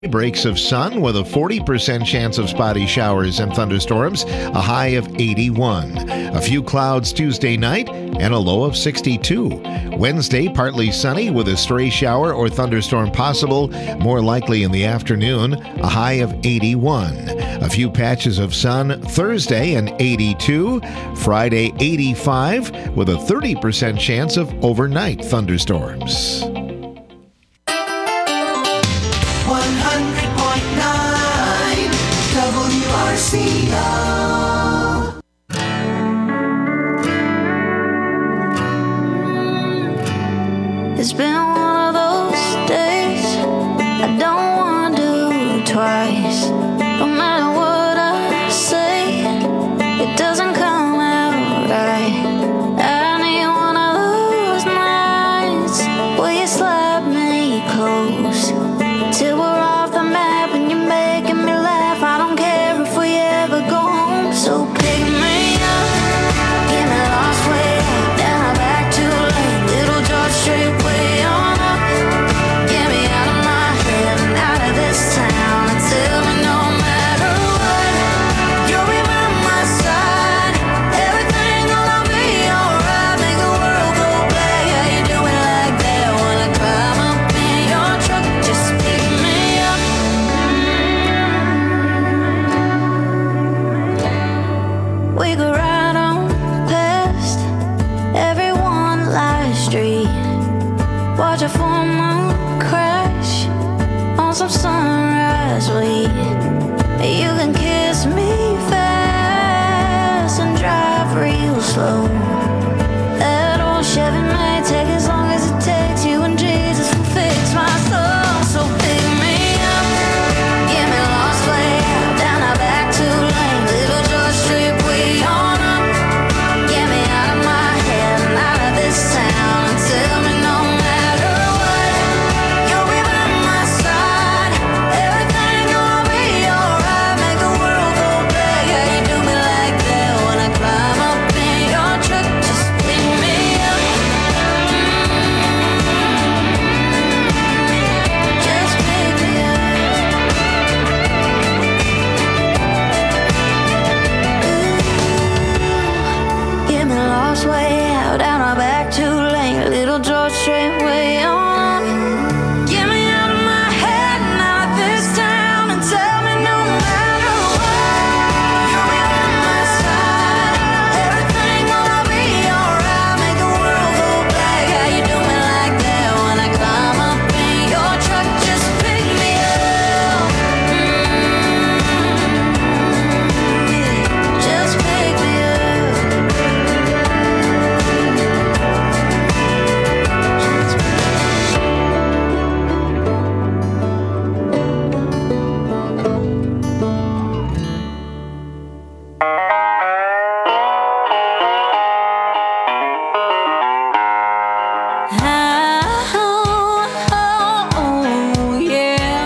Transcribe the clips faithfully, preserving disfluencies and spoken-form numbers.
Breaks of sun with a forty percent chance of spotty showers and thunderstorms, a high of eighty-one. A few clouds Tuesday night and a low of sixty-two. Wednesday, partly sunny with a stray shower or thunderstorm possible, more likely in the afternoon, a high of eighty-one. A few patches of sun Thursday and eighty-two. Friday, eighty-five with a thirty percent chance of overnight thunderstorms. W R C O. It's been one of those days I don't want to do twice. No matter what I say, it doesn't come out right. I need one of those nights where you slap me close till we're off the map and you're making me laugh. I don't care if we ever go home. So pick me up, get me lost way out, down back to lane, Little George Street way on up. Get me out of my head and out of this town and tell me no matter what, you'll be by my side. Everything gonna be alright. Make the world go black. How you doing like that? Wanna climb up in your truck? Just pick me up. We go right on past everyone live street. Watch a full moon crash on some sunrise weed. You can kiss me fast and drive real slow. That old Chevy may take as long as it takes. You and Jesus will fix my soul. So pick me up, get me lost way out, down our back two lane, Little George Street way on up. Get me out of my head and out of this town and tell me no matter what, you'll be by my side. Everything gonna be alright. Make the world go black. How you do me like that? When I climb up in your truck, just pick me up. Just pick me up. Get me lost way out, down our back two lane, Little George Street way on. Get me out of my head and out of this town and tell me no matter what, you'll be by my side. Everything gonna be alright. Make the world go black. How you do me like that? When I climb up in your truck, just pick me up. Mm, just pick me up. Oh, yeah.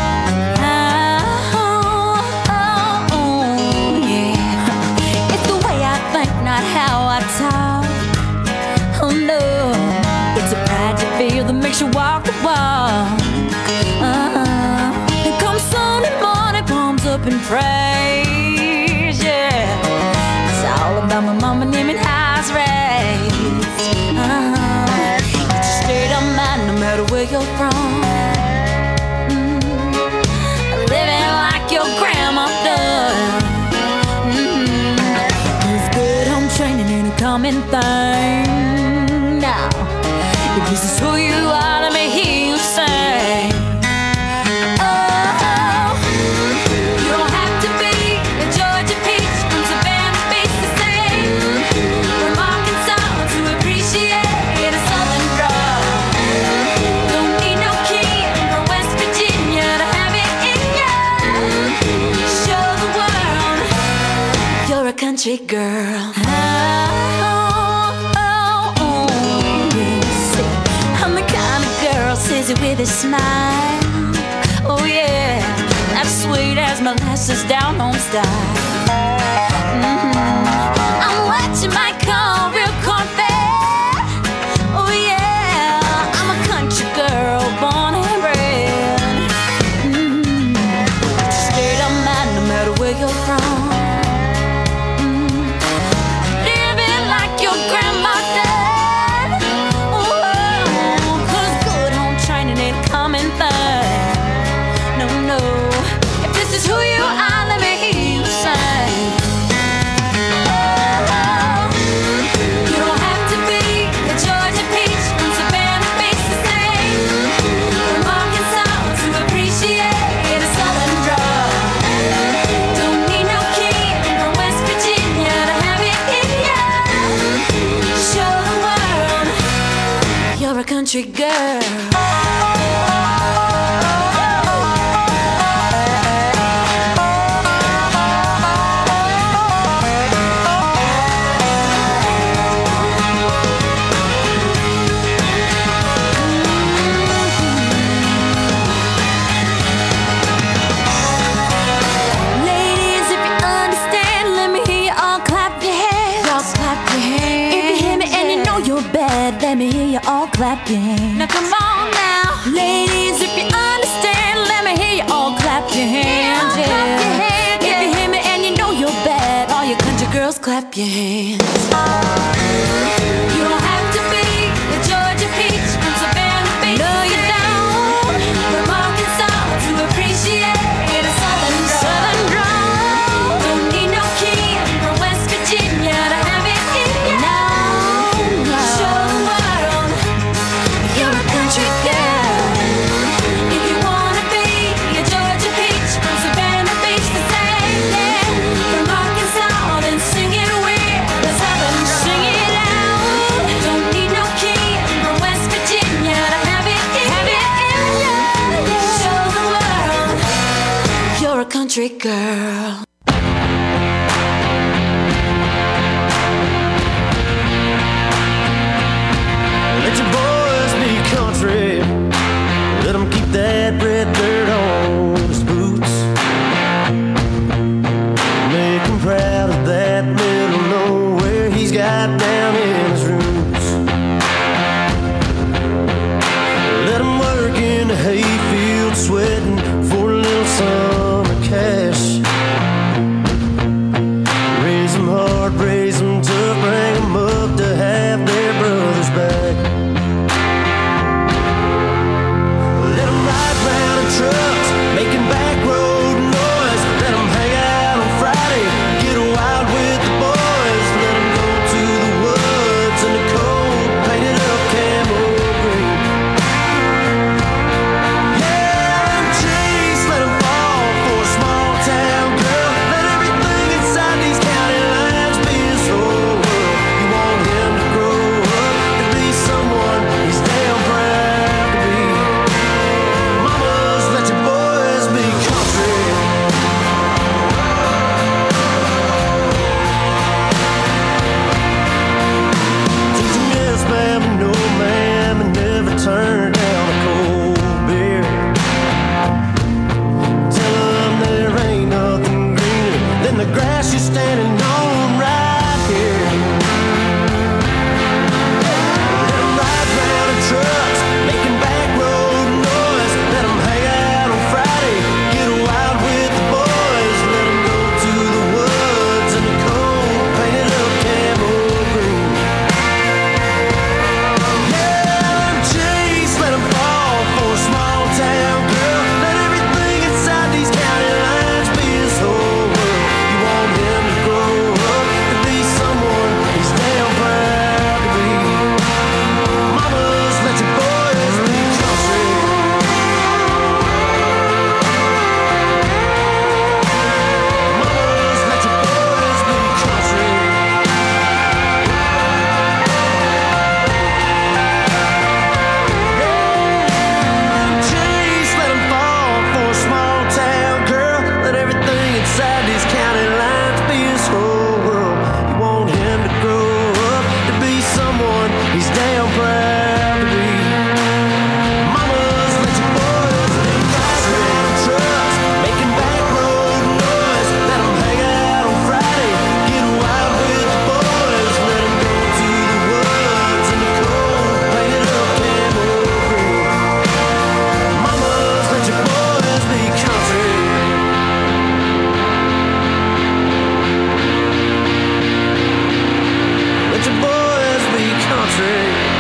Oh, yeah. It's the way I think, not how I talk. Oh no, it's a pride you feel that makes you walk the walk. Uh-huh. Here comes Sunday morning, palms up in praise, yeah. It's all about my mama naming house raised. Uh-huh. It's a state of mind no matter where you're from. Mm. Living like your grandma does. Mm. It's good home training ain't a common thing. Now, if this is who you are, let me hear you sing. Oh, you don't have to be a Georgia peach from Savannah Beach to sing. From Arkansas to appreciate a Southern draw. Don't need no kid from West Virginia to have it in ya. Show the world you're a country girl. Oh, oh, oh, yes. I'm the kind of girl says it with a smile. Oh yeah, that's sweet as molasses down on style. Mm-hmm. I'm what you might call real corn-fed. Oh yeah, I'm a country girl born and bred. Mm-hmm. clap your hands. Now come on now, ladies, if you understand, let me hear you all clap your hands. Yeah. Clap your hands. If you hear me and you know you're bad, all you country girls clap your hands. You don't have to be a Georgia peach from Savannah Beach. No, you don't. From Arkansas to appreciate a southern southern drawl. Don't need no king from West Virginia to have it in you. No, no. Show the world you're a country girl. If you wanna be a Georgia peach from Savannah Beach, the same, yeah. From Arkansas, then sing it with the southern drawl. Sing it out. Don't need no king from West Virginia to have it in have it in you. Show the world you're a country girl. Let your boys be country. Let them keep that red dirt on his boots. Make him proud of that middle nowhere he's got down in his roots. Let him work in the hayfield sweating for a little summer cash. Raise them hard, raise them tough, bring them up to have their brothers back. Let them ride round in trucks, making back road noise. Let them hang out on Friday, get wild with the boys. Let them go to the woods in the cold, painted up camo green. Yeah, them trees, let them fall for a small town girl. Let everything inside these county lines be his whole world. You want him to grow up to be someone he's damn proud to be. Mamas, let your boys be country. Teach 'em yes, ma'am, and no, ma'am, and never turn down a cold beer. Tell 'em there ain't nothing greener than the grass you're standing on right here. Let 'em ride round in trucks, making back road noise. Let 'em hang out on Friday, get wild with the boys. Let 'em go to the woods in the cold, painted up camo green. Yeah, them trees, let 'em fall for a small town girl. Let everything inside these county lines be his whole world. You want him to grow up to be someone he's damn proud to be. Mamas, let your boys be country. Mamas, let your boys be country. Trees, let 'em fall for a small town girl. Let everything inside these county lines be his whole world. You want him to grow up to be someone he's damn proud to be. Mamas, let your boys be country. Trucks, making back road noise. Let 'em hang out on Friday, get wild with the boys. Let 'em go to the woods in the cold, painted up camo green. Mamas, let your boys be country. Let your boys be country.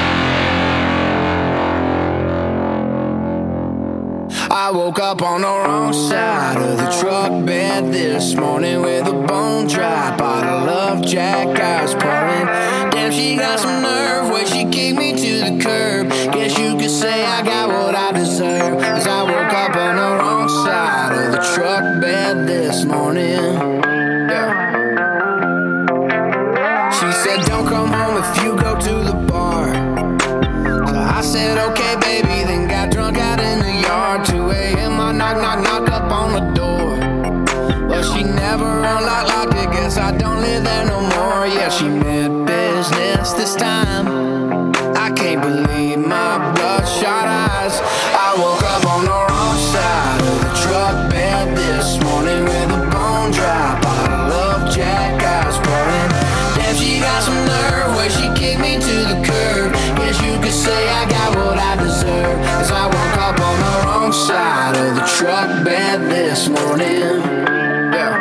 I woke up on the wrong side of the truck bed this morning with a bone dry bottle of Jack I was pouring. Damn, she got some nerve when she kicked me to the curb. Guess you could say I got what I deserve, 'cause I woke up on the wrong side of the truck bed this morning. Yeah. She said don't come home if you go to the bar. So I said okay baby, then got drunk out in the yard. Two a.m. I knock knock knock up on the door. Well, she never unlocked locked it, guess I don't live there no more. Yeah, she meant business this time. I can't believe my bloodshot eyes. I woke up on the wrong side of the truck bed this morning with a bone dry bottle of Jack I was pouring. Damn, she got some nerve where she kicked me to the curb. Guess you could say I got truck bed this morning. Yeah.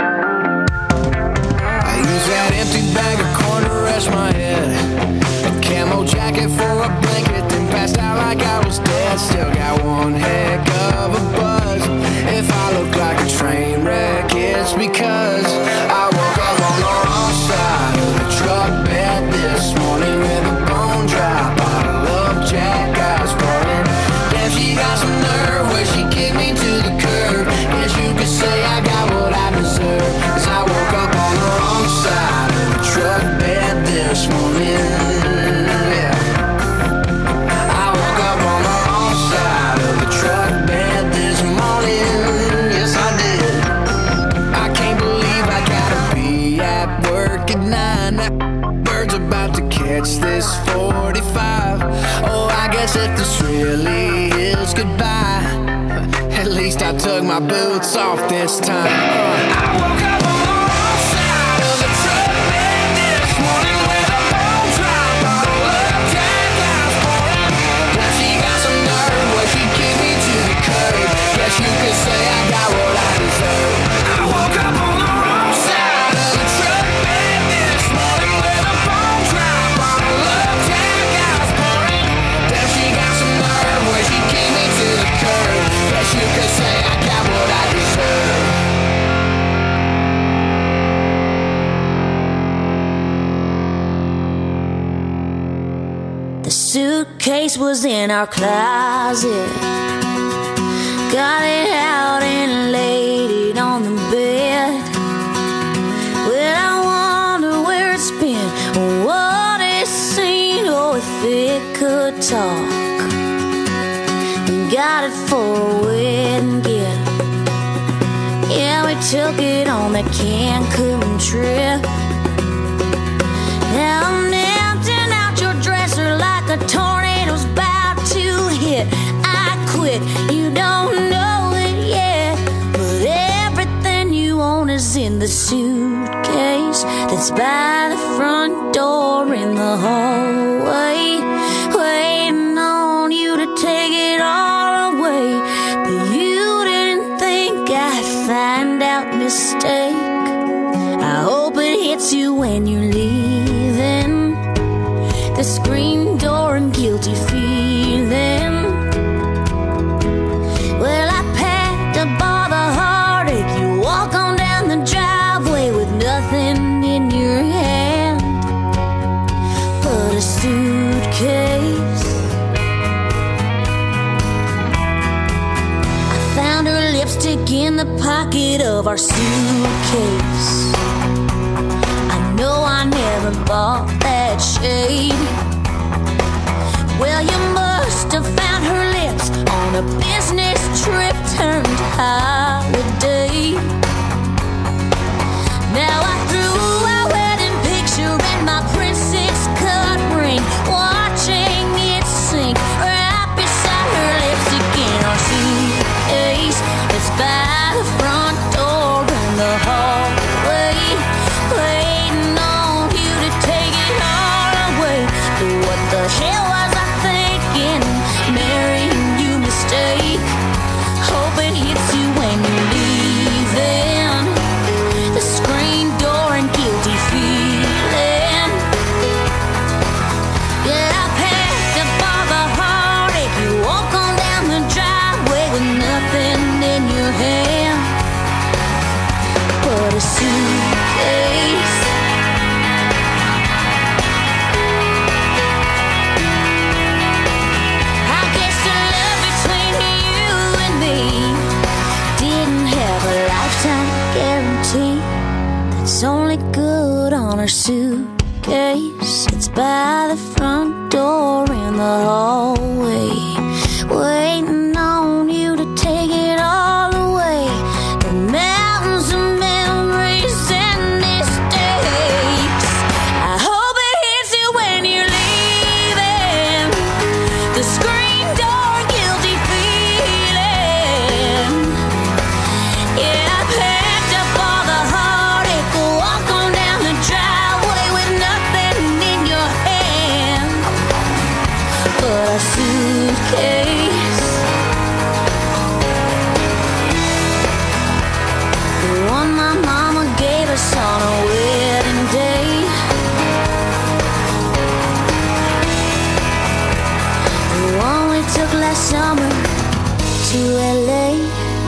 I use that empty bag of corn to rest my head, a camo jacket for a blanket, then passed out like I was dead. Still got one heck of a buzz. If I look like a train wreck, it's because I woke up on the wrong side of the truck bed this morning with a bone dry bottle of Jack Ice pouring. Damn, she got some nerve where she kicked me to the curb. Guess you could say I got what I deserve, 'cause I woke up on the wrong side of the truck bed this morning. Yeah. I woke up on the wrong side of the truck bed this morning. Yes, I did. I can't believe I gotta be at work at nine. That bird's about to catch this forty-five. Oh, I guess if this really is goodbye, at least I took my boots off this time. I woke up on the wrong side of the truck bed this morning with a bone dry bottle of Jack Ice pouring. Now she got some nerve where she kicked me to the curb. Guess you could say I got what I deserve. I woke up on the wrong side of the truck bed this morning with a bone dry bottle of Jack Ice pouring. Now she got some nerve where she kicked me to the curb. Guess you could say I got what I deserve. The suitcase was in our closet. Got it out and laid it on the bed. Well, I wonder where it's been, or what it's seen, or if it could talk. We got it for a wedding gift. Yeah, we took it on the Cancun trip. Now I'm emptying out your dresser like a tornado's about to hit. I quit, you don't know it yet, but everything you own is in the suitcase that's by the front door in the hallway, waiting on you to take it all away. But you didn't think I'd find out mistake. I hope it hits you when you're leaving, the screen door and guilty feeling. Well, I packed up all the heartache. You walk on down the driveway with nothing in your hand but a suitcase. I found her lipstick in the pocket of our suitcase. I know I never bought that shade. Well, you must have found her lips on a business trip turned holiday. Now I threw our wedding picture and my princess cut ring, watching it sink right beside her lipstick in our suitcase. It's by the front door in the hallway, waiting on you to take it all away. But what the hell was I thinking? Marrying you mistake. Hope it hits you when you're leaving, the screen door and guilty feeling. Yeah, I packed up all the heartache. You walk on down the driveway with nothing in your hand but a suitcase. I guess the love between you and me didn't have a lifetime guarantee. That's only good on our suitcase. It's by the front door in the hallway, waiting on you to take it all away. The mountains of memories and mistakes. I hope it hits you when you're leaving, the screen door guilty feeling. Yeah, I packed up all the heartache. Walk on down the driveway with nothing in your hand but a suitcase. summer to L A.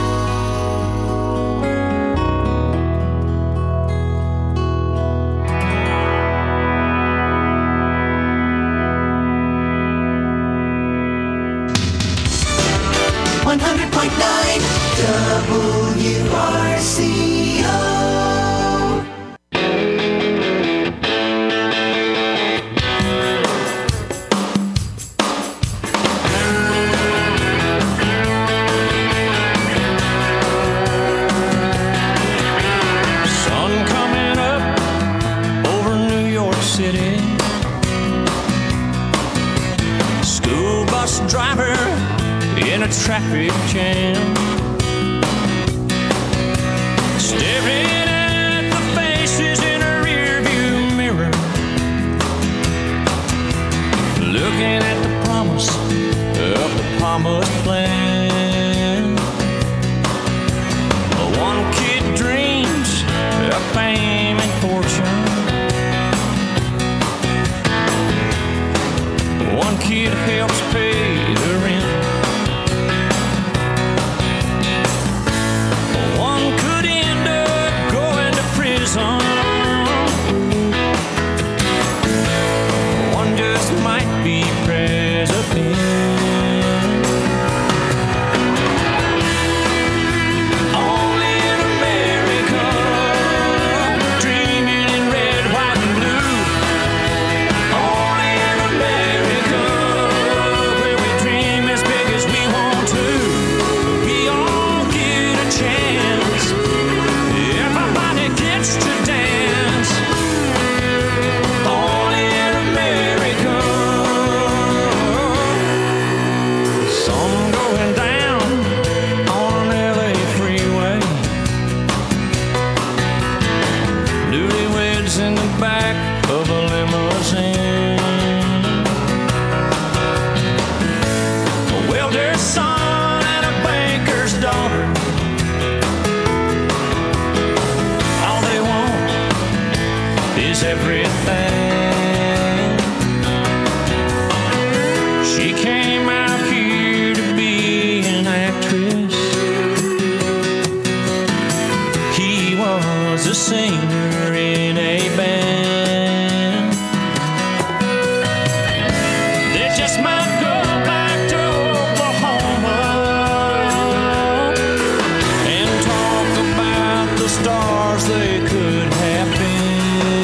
one hundred point nine W R C O. Sun coming up over New York City. School bus driver in a traffic jam, staring at the faces in a rearview mirror, looking at the promise of the promised plan. One kid dreams of fame and fortune. One kid helps pay the rent. One could end up going to prison. One just might be president. Only in America, dreaming in red, white, and blue. Only in America, where we dream as big as we want to. We all get a chance. Everybody gets to dance. Only in America. Sun going down on an L A freeway. Newlyweds in the back of a limousine. A welder's son and a banker's daughter. All they want is everything. She came out here to be an actress. He was a singer in a band. They just might go back to Oklahoma and talk about the stars they could have been.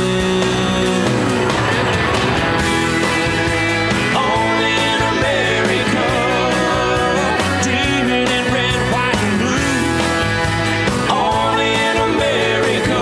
Only in America, dreaming in red, white, and blue. Only in America.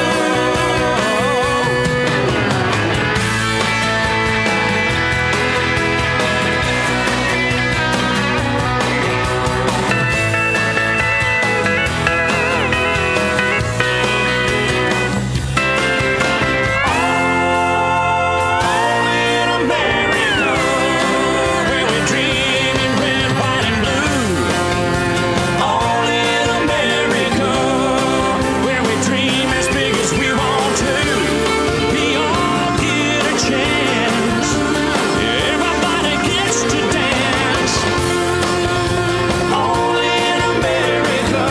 Only in America, where we dream in red, white, and blue. Only in America, where we dream as big as we want to. We all get a chance. Everybody gets to dance. Only in America.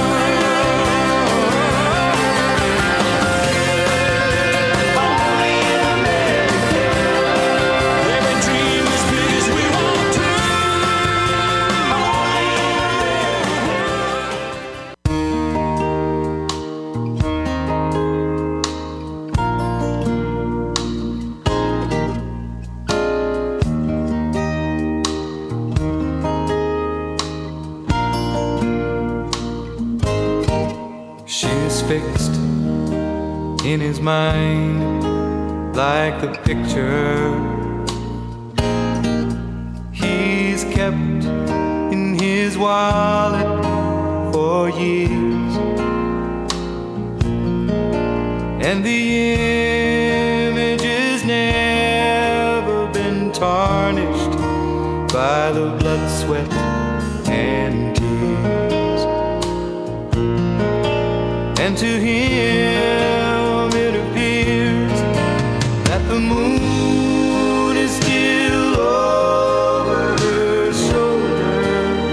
Only in America, where we dream as big as we want to. Only in America. She's fixed in his mind like the picture he's kept in his wallet for years. And the image has never been tarnished by the blood, sweat, and tears. And to him it appears that the moon is still over her shoulder,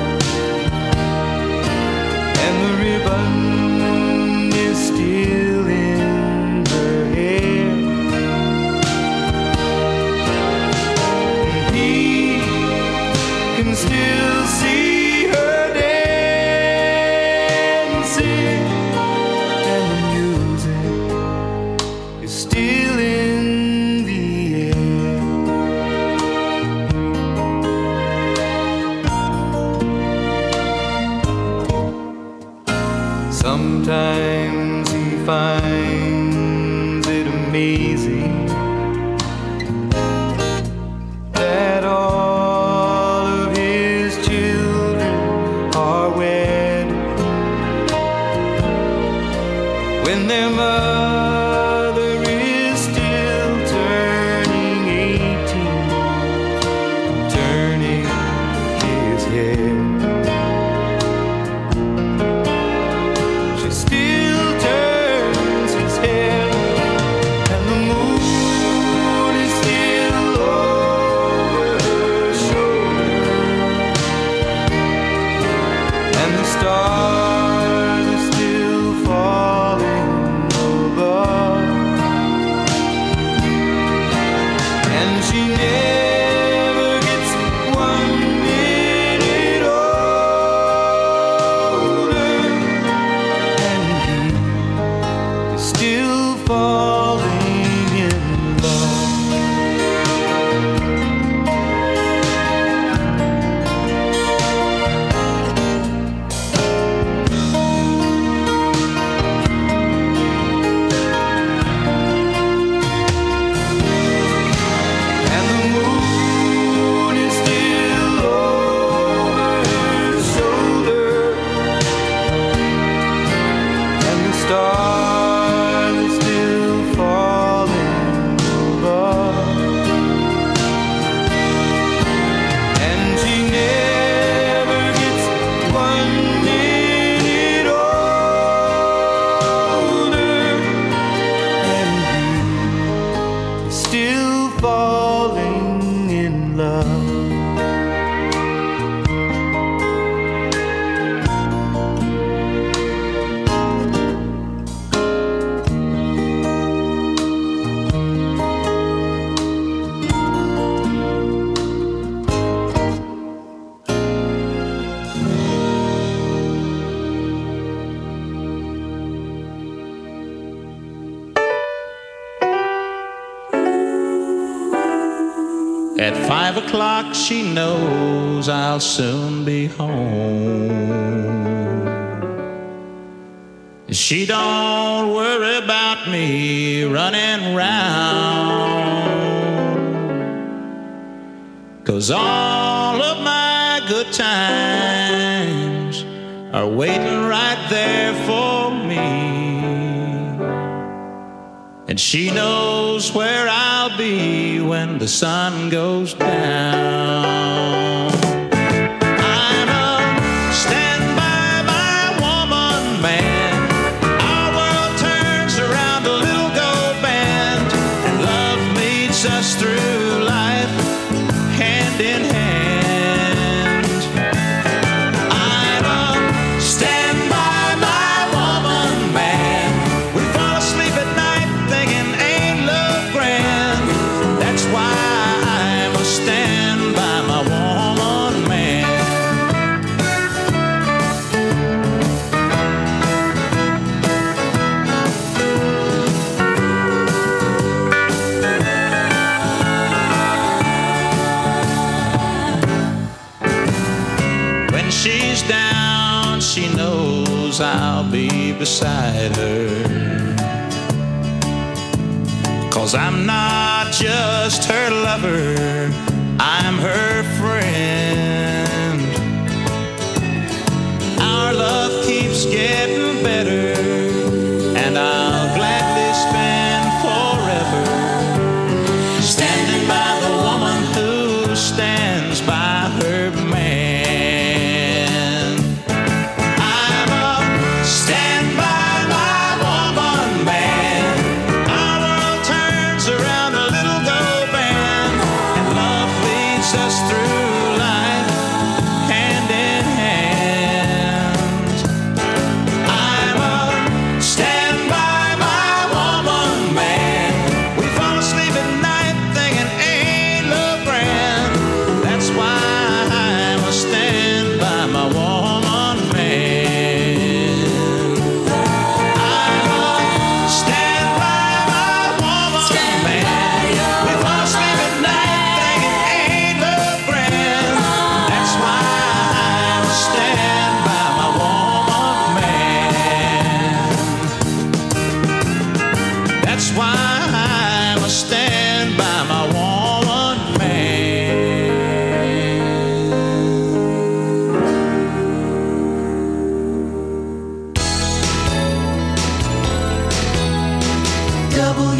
Sometimes he finds it amazing that all of his children are wed when their mother is still turning eighteen, turning his head. She still turns his head, and the moon is still over her shoulder, and the stars are still falling above, and she never gets one minute older, and he is still falling in love. And the moon is still over her shoulder, and the stars are still falling above, and she never gets one minute older, and he is still falling in love. At five o'clock, she knows I'll soon be home. She don't worry about me running round, 'cause all of my good times are waiting right there for me. And she knows where I'll be when the sun goes down. I'm a stand by my woman man. Our world turns around a little gold band, and love meets us through life hand in hand. I'm a stand by my woman man. We fall asleep at night thinking ain't love grand. That's why I'm a stand by my woman man. When she's down, she knows I'll be beside her, 'cause I'm not just her lover, I'm her friend. Our love keeps getting better, and I'll gladly spend forever standing by the woman who stands by her man. I'm a stand by my woman man. Our world turns around a little gold band, and love leads us through life hand in hand. I'm a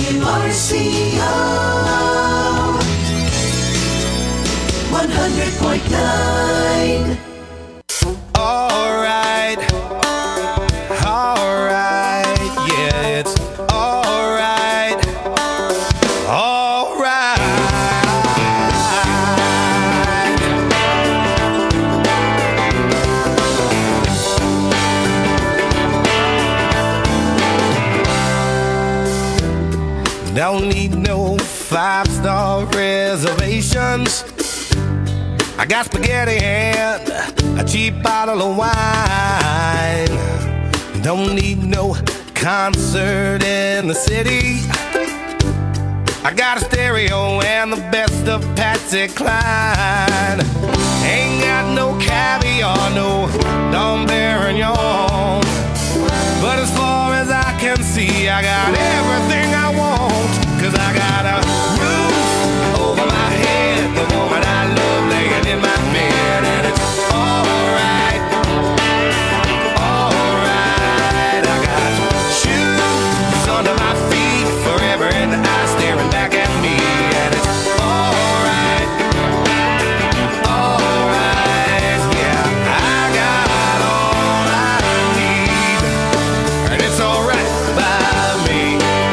W R C O one hundred point nine. Alright, alright, yeah, it's alright, alright. Don't need no five-star reservations. I got spaghetti and a cheap bottle of wine. Don't need no concert in the city. I got a stereo and the best of Patsy Cline. Ain't got no caviar, no Dom Perignon. But as far as I can see, I got everything I want. Cause I got a roof over my head, the woman I love laying in my bed, and it's alright, alright. I got shoes under my feet forever, and the eyes staring back at me, and it's alright, alright. Yeah, I got all I need, and it's alright by me.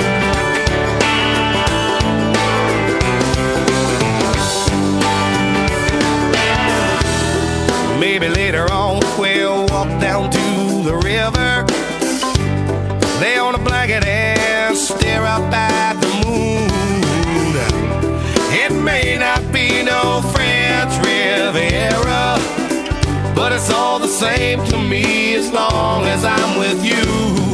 Maybe later on we'll walk down to the river, lay on a blanket and stare up at the moon. It may not be no French Riviera, but it's all the same to me as long as I'm with you.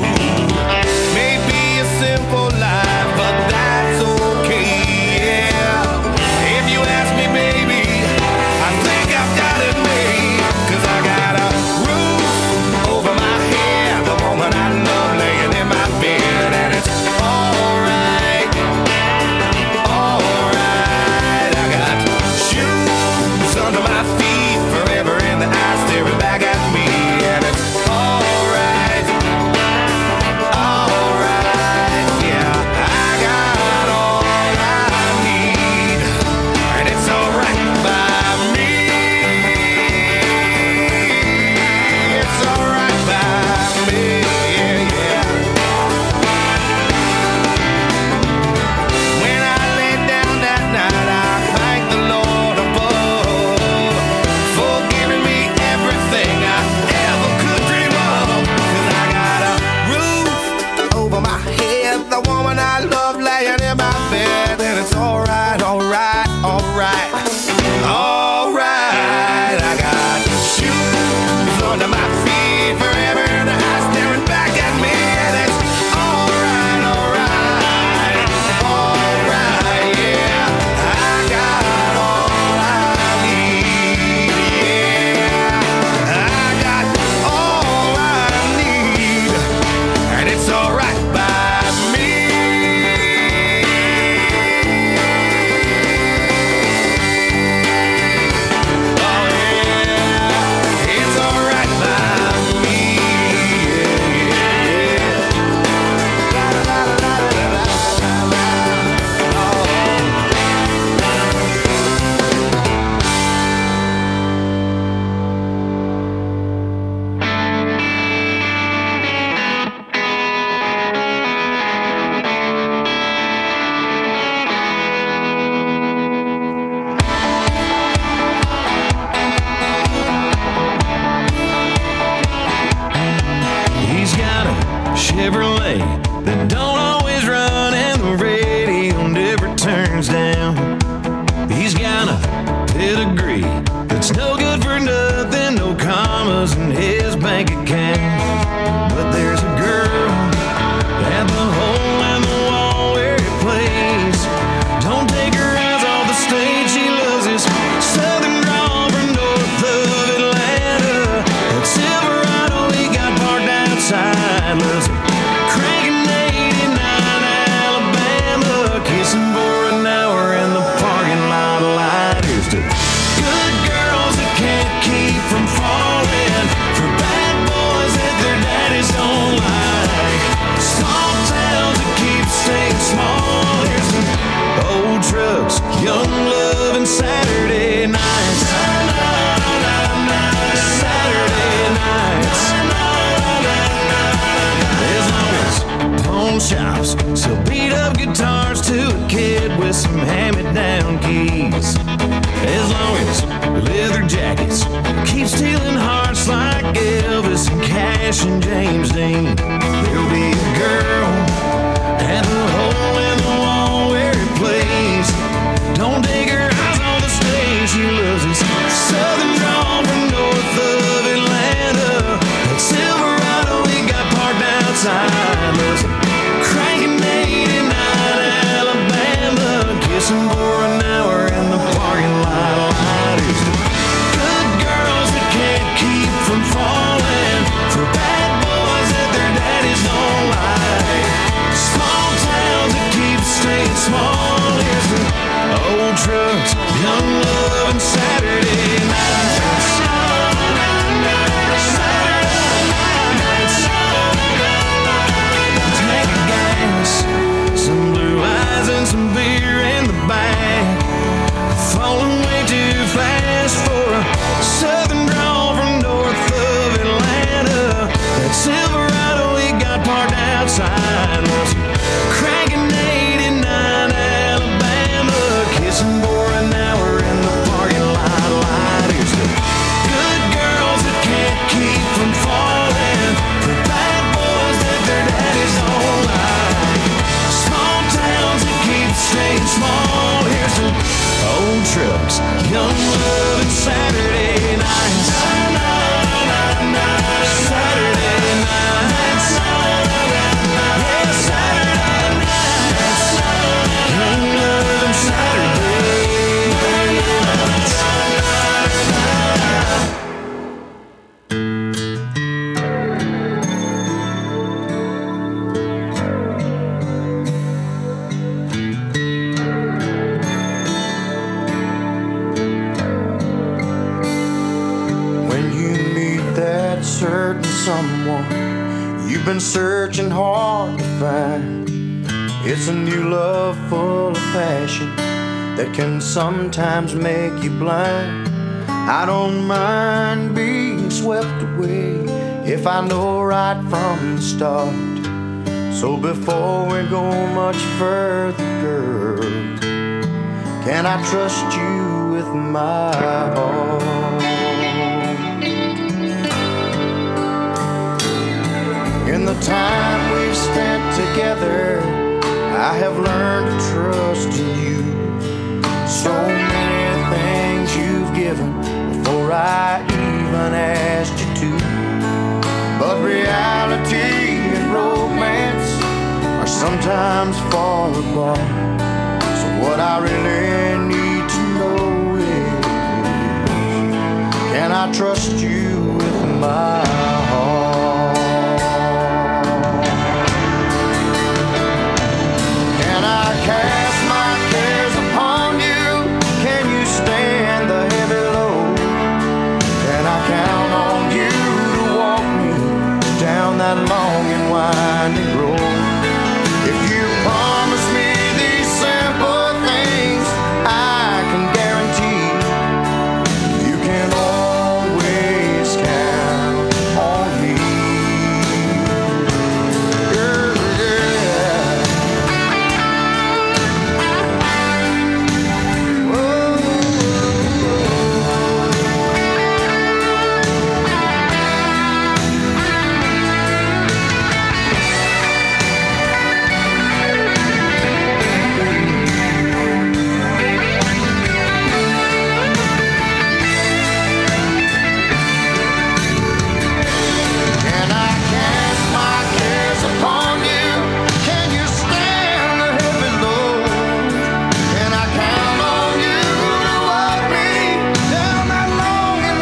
Maybe a simple life, but that's okay, yeah. If you ask me, baby, I think I've got it made. Cause I got a roof over my head, the woman I love laying in my bed, and it's alright, alright. I got shoes under my feet forever, and the eyes staring back at me, and it's alright, alright. Yeah, I got all I need, and it's alright by me. It's alright by me, yeah, yeah. When I lay down that night, I thank the Lord above for giving me everything I ever could dream of. Cause I got a roof over my head, the woman I love laying in my bed, and it's alright, alright, alright, alright. I got shoes under my feet forever, and the eyes staring back at me, and it's alright, alright, alright, yeah. I got all I need, yeah. I got all I need, and it's alright by me. Oh yeah, it's alright by me, yeah, yeah. La la la la la la la la. Oh. He's got a Chevrolet that don't always run, and the radio never turns down. He's got a pedigree that's no good for nothing, no commas in his bank account. But there's a girl at the hole in the wall where he plays. Don't take her eyes off the stage, she loves his southern drawl from north of Atlanta. That Silverado he got parked outside, loves it. Cranking eighty-nine Alabama, kissing for an hour in the parking lot light. Here's to good girls that can't keep from falling, for bad boys King James Dean. There'll be a girl at the hole in the wall where it plays. Don't take her eyes on the stage. She loves this southern drawl from north of Atlanta. That Silverado we got parked outside. Loves cranking eighty-nine Alabama. Kissing for an hour in the parking lot. Light is the good girls that can't keep from falling for bad boys that their daddies don't like. Small towns that keep staying small. Here's the old trucks, young love, and Saturday nights. Tank of gas, some blue eyes and some beer in the back. Falling way too fast for a southern drawl from north of Atlanta. That Silverado we got parked outside was cranking eighty-nine Alabama. Kissing for an hour in the parking lot. Light is the good girls that can't keep from falling for bad boys that their daddies don't like. Small towns that keep staying small. Here's the old trucks, young love, and Saturday nights. Saturday nights. Yeah, Saturday nights. Young love and Saturday nights. When you meet that certain someone you've been searching hard to find, it's a new love full of passion that can sometimes make you blind. I don't mind being swept away if I know right from the start. So before we go much further, girl, can I trust you with my heart? In the time we've spent together, I have learned to trust in you. So many things you've given before I even asked you to. But reality and romance are sometimes far apart. So what I really need to know is, can I trust you with my heart? Can I cast my cares upon you? Can you stand the heavy load? Can I count on you to walk me down that long and winding road? If you promise me these simple things, I can guarantee you can always count on me. Yeah, yeah. Can I cast my cares upon you? Can you stand the heavy load? Can I count on you to walk me down that long and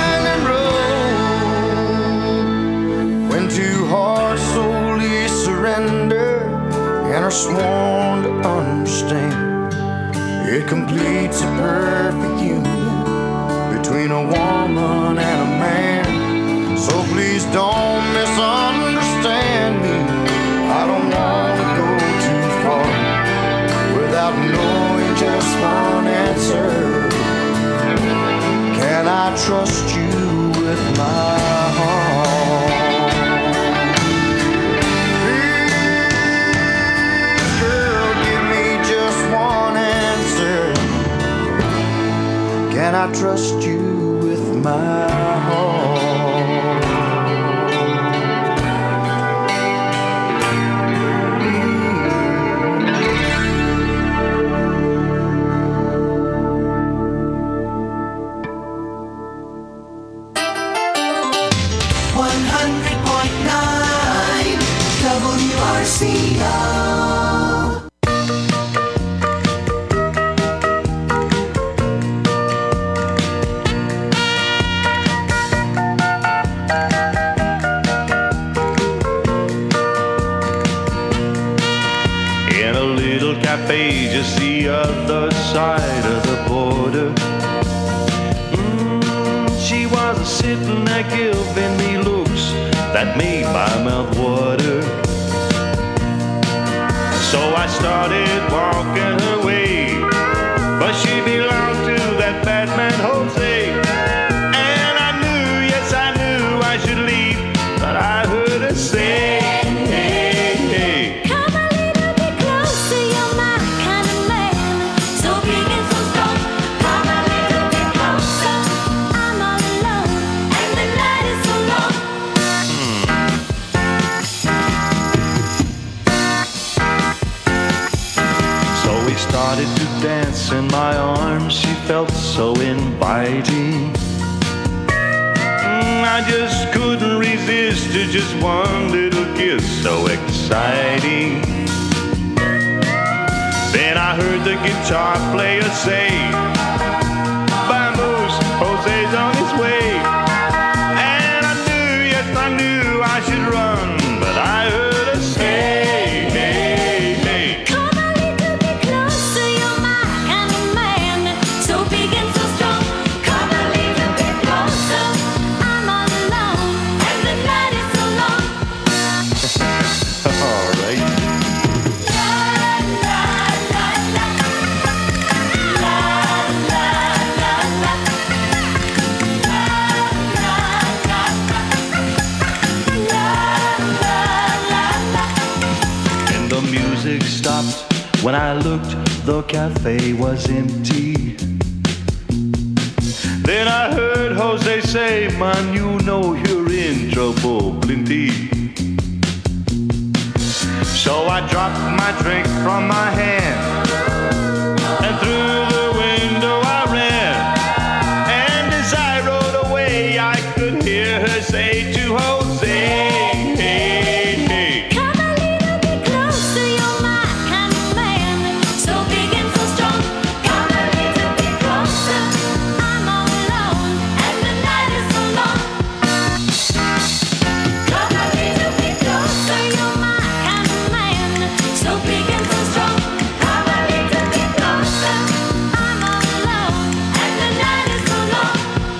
winding road? When two hearts solely surrender and are sworn to understand, it completes a perfect union between a woman and a man. So please don't misunderstand me. I don't want to go too far without knowing just one answer. Can I trust you with my heart? Please, girl, give me just one answer. Can I trust you with my heart? cafe just the other side of the border. Mm, she was sitting there giving me looks that made my mouth water. So I started walking her way, but she belonged to that bad man Jose. And I knew, yes I knew I should leave, but I heard her say, hey, hey. Come a little bit closer, you're my kind of man, so big and so strong. Come a little bit closer, I'm all alone, and the night is so long. So we started to dance in my arms, she felt so inviting. Mm, I just couldn't resist to just one little kiss, so exciting. Then I heard the guitar player say, Vamos, Jose's on his way. And I knew, yes I knew I should run, but I heard her say, hey, hey. Come a little bit closer, you're my kind of man, so big and so strong. Come a little bit closer, I'm all alone, and the night is so long. All right. And the music stopped. When I looked, the cafe was empty. Then I heard Jose say, man, you know you're in trouble, plenty. So I dropped my drink from my hand, and through the window I ran. And as I rode away, I could hear her say to Jose, hey, hey. Come a little bit closer, you're my kind of man, so big and so strong. Come a little bit closer, I'm all alone, and the night is so long. Come a little bit closer, you're my kind of man, so big and so strong. Come a little bit closer, I'm all alone, and the night is so long.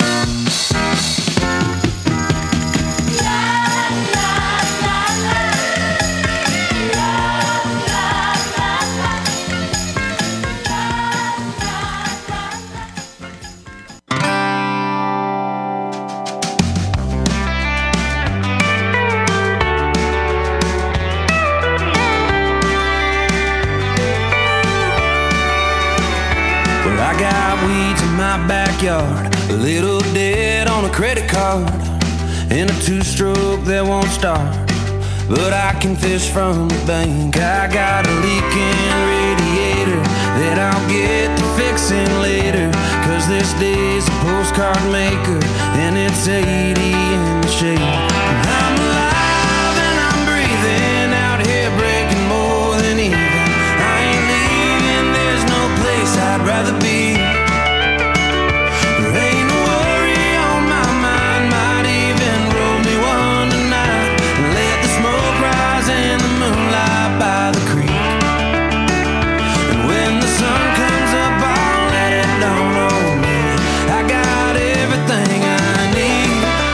Well, I got weeds in my backyard, a little debt on a credit card, and a two-stroke that won't start. But I can fish from the bank. I got a leaking radiator that I'll get to fixing later, 'cause this day's a postcard maker, and it's eighty in the shade. I'm alive and I'm breathing out here, breaking more than even. I ain't leaving, there's no place I'd rather be. There ain't no worry on my mind, might even roll me one tonight and let the smoke rise in the moonlight by the creek. And when the sun comes up, I'll let it dawn on me. I got everything I need.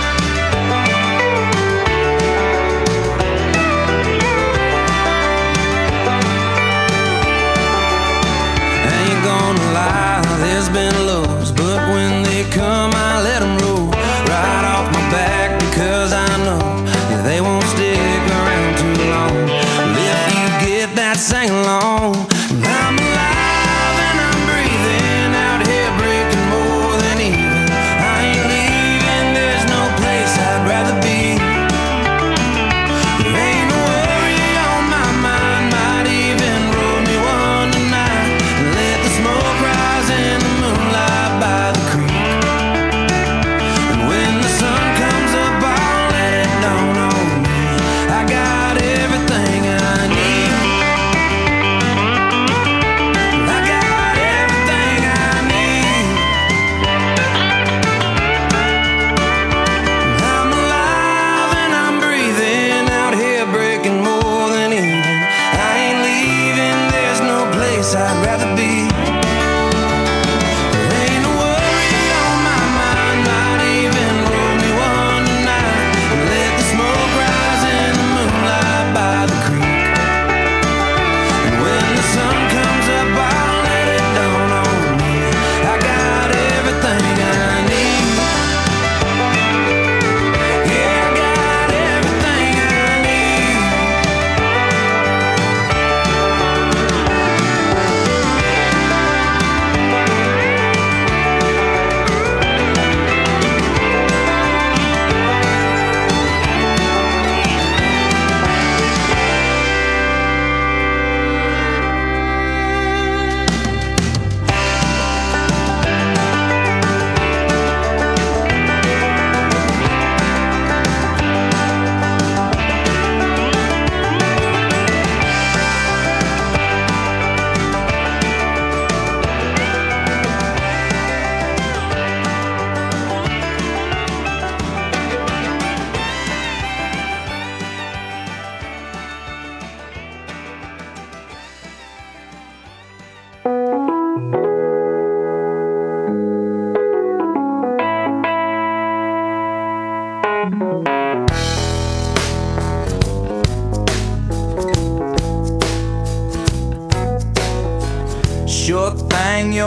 I ain't gonna lie, there's been lows, but when they come, I let them roll right off my back, because I know that they won't stick around too long. If you get that, sing along. I'm alive and I'm breathing out here, breaking more than even. I ain't leaving, there's no place I'd rather be. There ain't no worry on my mind, might even roll me one tonight and let the smoke rise in the moonlight.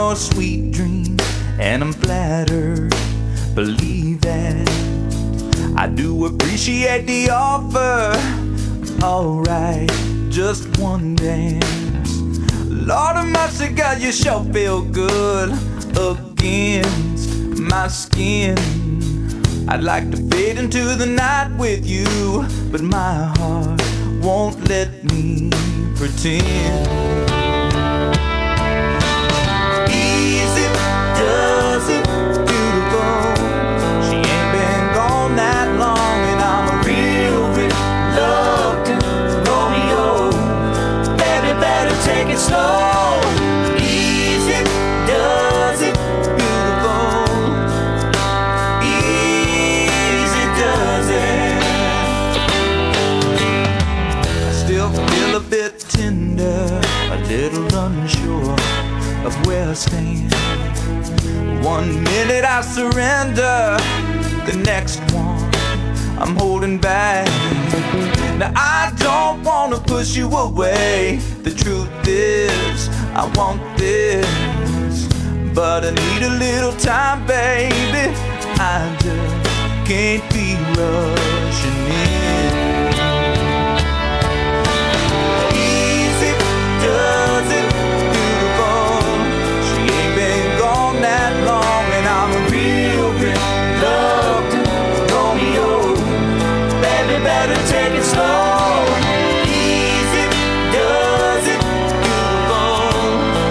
your sweet dream, and I'm flattered, believe that. I do appreciate the offer. Alright, just one dance. Lord of mercy, God, you sure feel good against my skin. I'd like to fade into the night with you, but my heart won't let me pretend. Easy does it, beautiful. She ain't been gone that long, and I'm a real reluctant Romeo. Baby, better take it slow. Easy does it, beautiful. Easy does it. I still feel a bit tender, a little unsure of where I stand. One minute I surrender, the next one I'm holding back. Now I don't wanna push you away. The truth is, I want this, but I need a little time, baby. I just can't be rushing in. Easy does it, beautiful. She ain't been gone that long, and I'm a real reluctant Romeo. Baby, better take it slow. Easy does it, beautiful.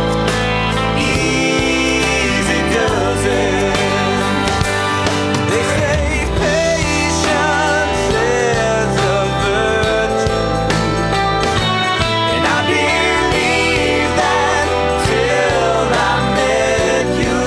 Easy does it. They say patience is a virtue, and I believe that till I met you.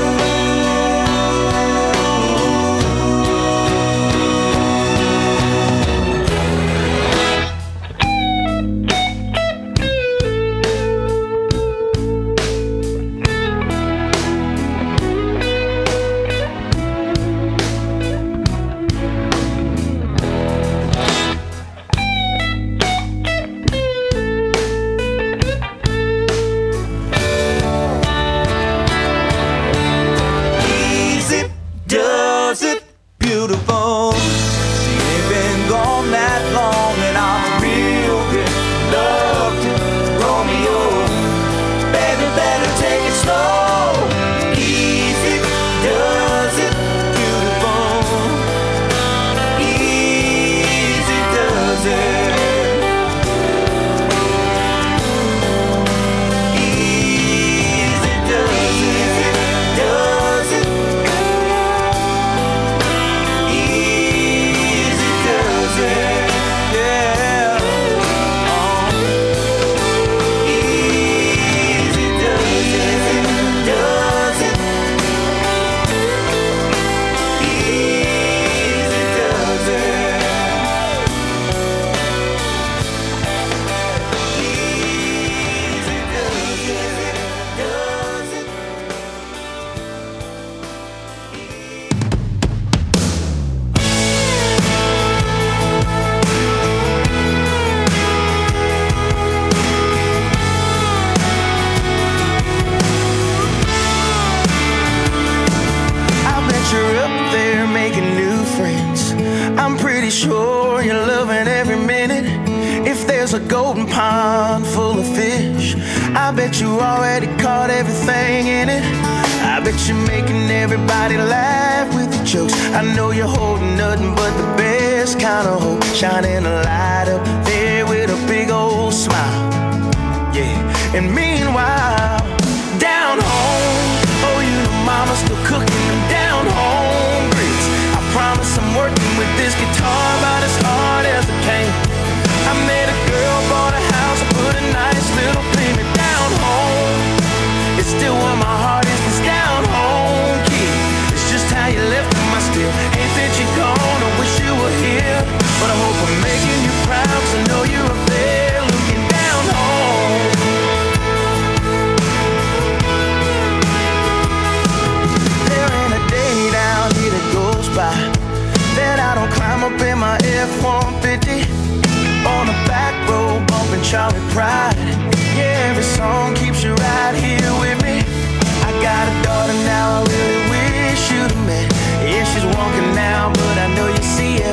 Easy does it, beautiful. She ain't been gone that long, and I'm a real reluctant Romeo. Baby, better take it slow. Easy does it, beautiful. Easy does it. Easy does it, does it. Easy does it, yeah. Oh. Easy does it, does it. Easy does it. Easy does it, does it. I bet you're up there making new friends. I'm pretty sure you're loving every minute. If there's a golden pond full of fish, I bet you already caught everything in it. I bet you're making everybody laugh with your jokes. I know you're holding nothing but the best kind of hope, shining a light up there with a big old smile. Yeah, and meanwhile, down home, oh, you know mama's still cooking them down home grits. I promise I'm working with this guitar about as hard as I can. I met a girl, bought a house, I put a nice little payment down home. It's still where my heart is, this down home kid. It's just how you left them, I still hate that you're gone. I wish you were here, but I hope I'm making you proud, 'cause I know you're up there looking down home. There ain't a day down here that goes by that I don't climb up in my F one fifty on the back road bumping Charlie Pride. Yeah, every song keeps you right here with me. I got a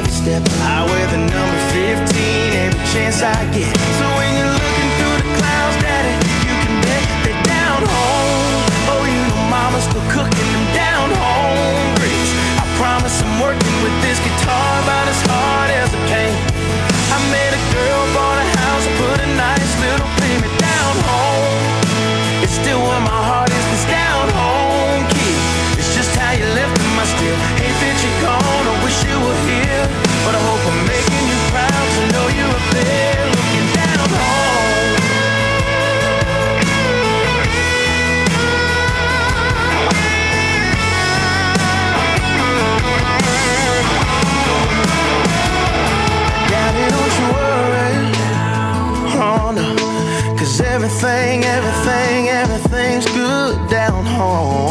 step high with the number fifteen every chance I get. So when you're looking through the clouds, Daddy, you can bet they're down home. Oh, you know Mama's still cooking them down home grits. I promise I'm working with this guitar about as hard as I can. I met a girl, bought a house, and put a nice little payment down home. It's still where my heart is, this down home kid. It's just how you left them. I still hate that you're gone, I wish you were here. But I hope I'm making you proud to know you're up there looking down home. Daddy, don't you worry, oh no, 'cause everything, everything, everything's good down home.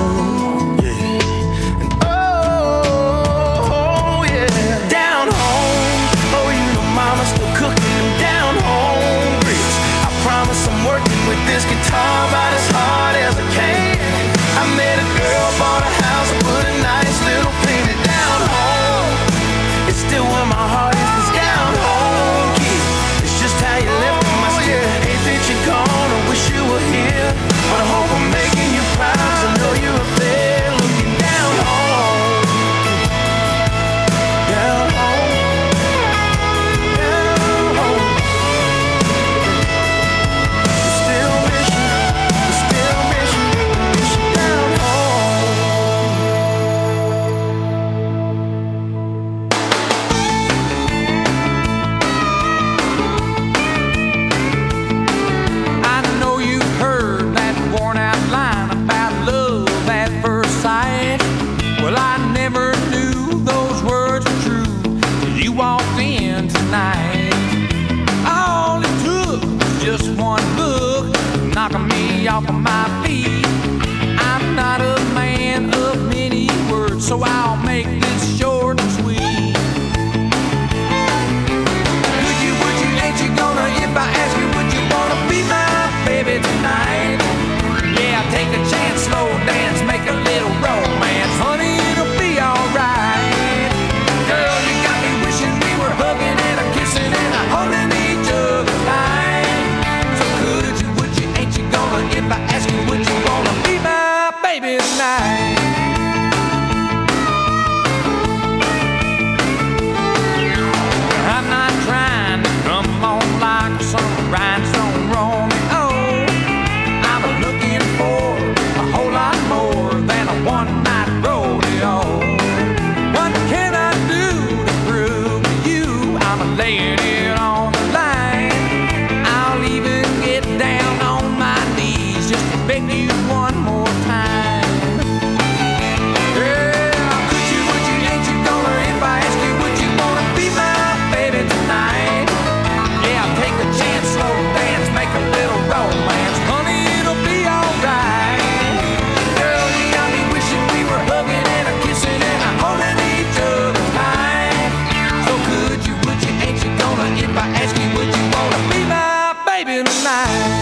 Yeah. And oh, oh yeah, down home. Oh, you know Mama's still cooking them down home grits. I promise I'm working with this guitar about as hard as I can. I met a girl, bought a house, and put a nice little painted down home. It's still where my heart is, this down home kid. It's just how you left them. I still hate that you're gone, I wish you were here. But I hope I'm making you proud to know you're up there looking down home. Down home. Down home. Still miss you, still miss you, miss you down home. I know you've heard that worn out line about love at first sight. Well, I never knew those words were true till you walked in tonight. All it took was just one look, knocking me off of my feet. I'm not a man of many words, so I'll make this short and sweet. Could you, would you, ain't you gonna, if I ask you, would you wanna be my baby tonight? Yeah, take a chance, slow dance, make a little romance. Honey, it'll be alright. Girl, you got me wishing we were hugging and a kissing and a holding each other tight. So could you, would you, ain't you gonna, if I ask you, would you wanna be my baby tonight? I'm not trying to come on like some rhinestone Romeo. I'm looking for a whole lot more than a one-night rodeo. What can I do to prove to you I'm laying it on the line? I'll even get down on my knees just to beg you one more time. Yeah, could you, would you, ain't you gonna, if I ask you, would you wanna be my baby tonight? Yeah, take a chance, slow dance, make a little romance. Honey, it'll be alright. Girl, you got me wishing we were hugging and a kissing and a holding each other tight. So could you, would you, ain't you gonna, if I ask you, would you wanna be my baby tonight?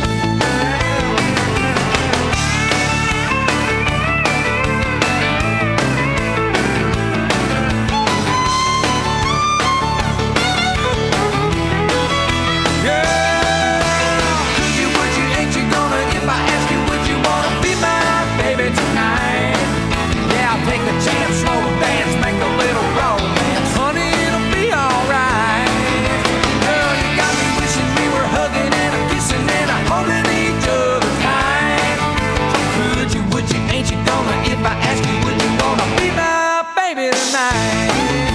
Could you, would you, ain't you gonna, if I ask you, would you wanna be my baby tonight? Yeah, I'll take a chance, slow dance, make a little romance. Honey, it'll be alright. Girl, you got me wishing we were hugging and a kissing and a holding each other tight. So could you, would you, ain't you gonna, if I ask you, would you wanna be my baby tonight?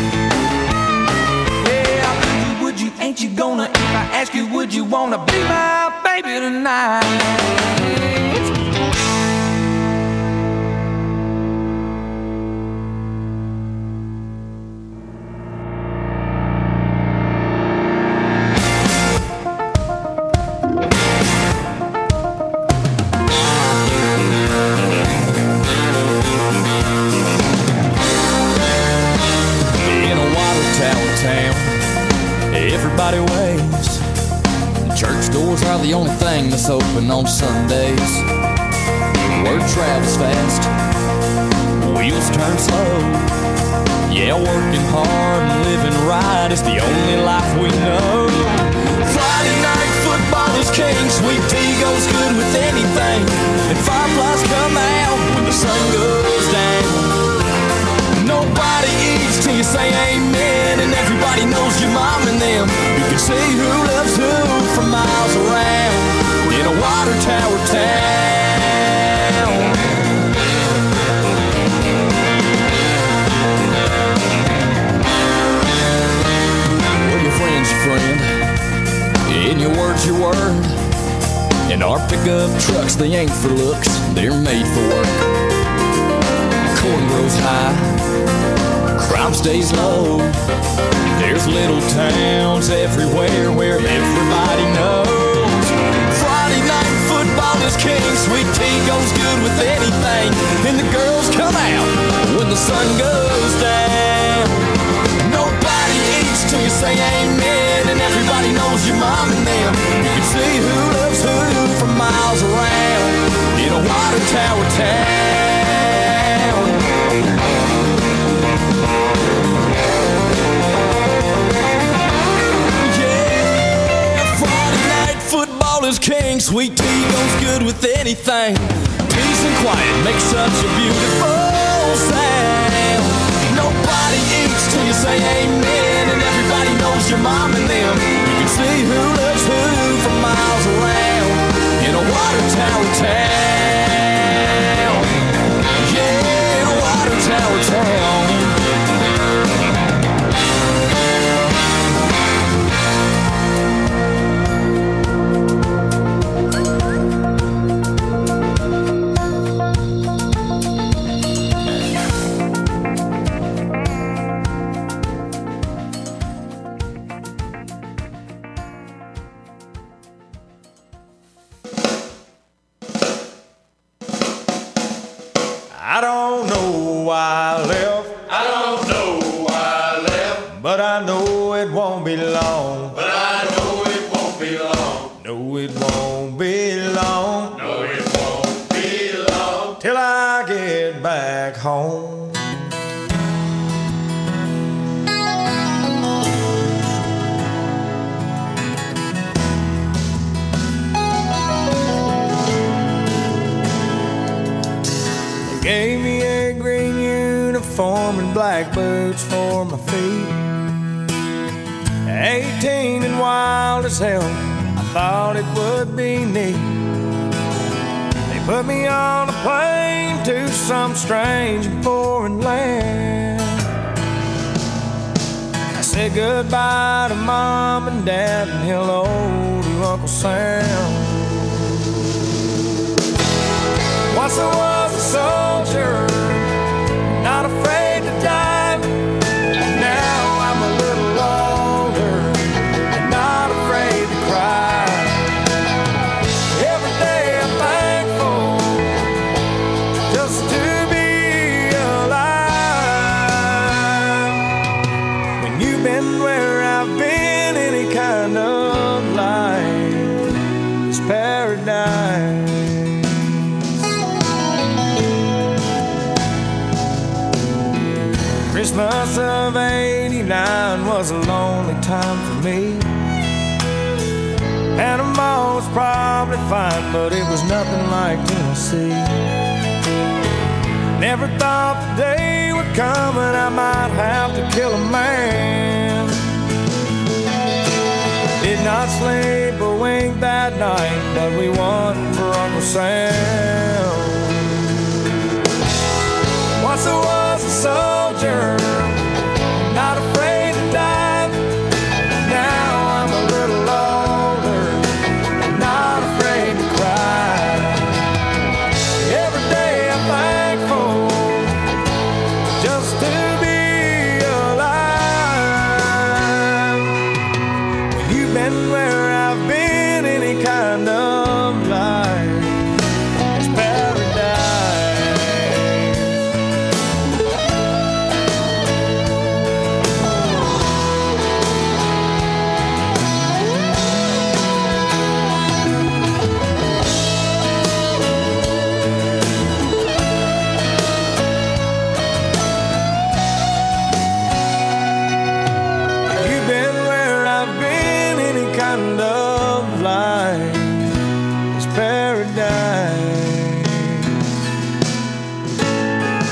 Yeah, could you, would you, ain't you gonna, if I ask you, would you wanna be my baby tonight? everybody waves. The church doors are the only thing that's open on Sundays. Word travels fast, wheels turn slow. Yeah, working hard and living right is the only life we know. Friday night football is king, sweet tea goes good with anything, and fireflies come out when the sun goes down. Nobody eats till you say amen, and everybody knows your mom and them. You can see who loves who from miles around in a water tower town. Well, your friend's your friend, and your word's your word. And our pickup trucks, they ain't for looks, they're made for work. Corn grows high, crime stays low. There's little towns everywhere where everybody knows. Friday night football is king, sweet tea goes good with anything, and the girls come out when the sun goes down. Nobody eats till you say amen, and everybody knows your mom and them. You can see who loves who from miles around in a water tower town. Yeah, Friday night football is king, sweet tea goes good with anything. Peace and quiet make such a beautiful sound. Nobody eats till you say amen, and everybody knows your mom and them. You can see who loves who from miles around in a water tower town. Yeah, in a water tower town. I don't know why I left. I don't know why I left. But I know it won't be long. But I know it won't be long. No, it won't be long. No, it won't be long. Till I get back home. Gave me a green uniform and black boots for my feet. Eighteen and wild as hell, I thought it would be neat. They put me on a plane to some strange and foreign land. I said goodbye to Mom and Dad and hello to Uncle Sam. Once I was a soldier, not afraid to die. Now I'm a little older and not afraid to cry. Every day I'm thankful just to be alive. When you've been where I've been, any kind of life is paradise. Christmas of eighty-nine was a lonely time for me. Panama was probably fine, but it was nothing like Tennessee. Never thought the day would come and I might have to kill a man. Did not sleep a wink that night, but we won for Uncle Sam. Once I was a soldier, not afraid to die. Now I'm a little older, not afraid to cry. Every day I'm thankful just to be alive. When you've been where I've been, life is paradise.